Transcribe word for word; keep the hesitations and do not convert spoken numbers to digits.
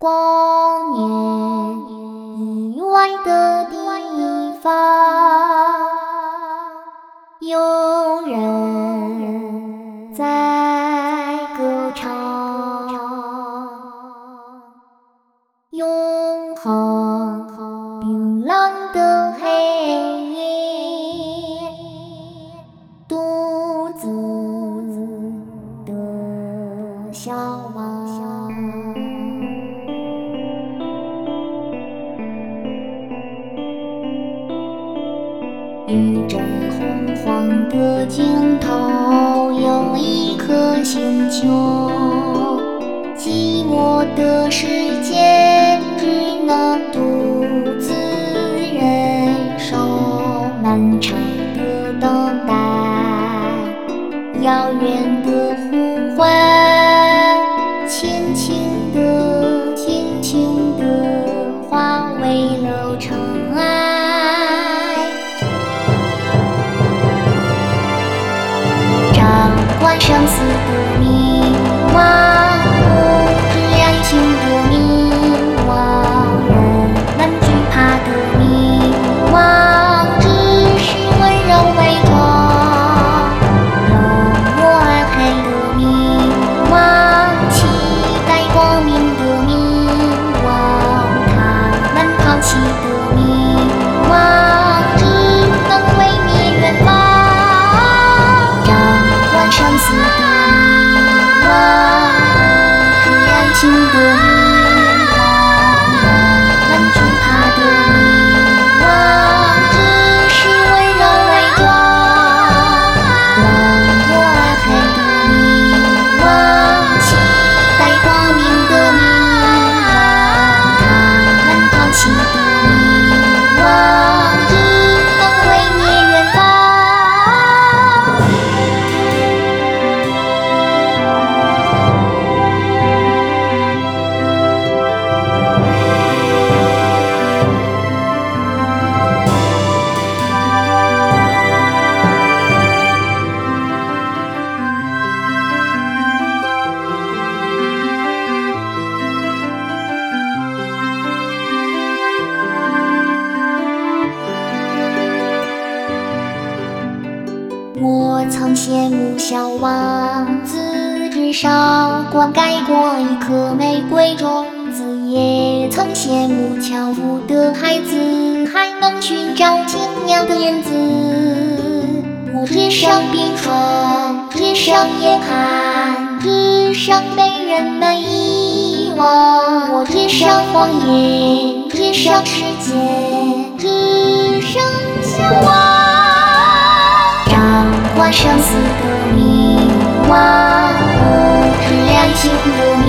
光年以外的地方，有人在歌唱，永恒冰冷的黑夜，独自的向往。一阵洪荒的尽头，有一颗星球，寂寞的世界只能独自忍受漫长的等待，遥远的呼唤，轻轻地轻轻地化为了尘埃。生死的迷惘，不知爱情的迷惘，人们惧怕的迷惘，只是温柔伪装。冷漠暗黑的迷惘，期待光明的迷惘，他们抛弃的迷惘，只能毁灭远方。生死的迷惘，是爱情的迷惘，人们惧怕的迷惘，只是温柔伪装。冷漠暗黑的迷惘，期待光明的迷惘，他们抛弃的迷惘，只能毁灭远方。我曾羡慕小王子，至少灌溉过一颗玫瑰种子，也曾羡慕樵夫的孩子，还能寻找精酿的莲子。我只剩冰川，只剩夜海，只剩被人们遗忘。我只剩谎言，只剩时间，只剩向往。生死的迷惘，不知爱情的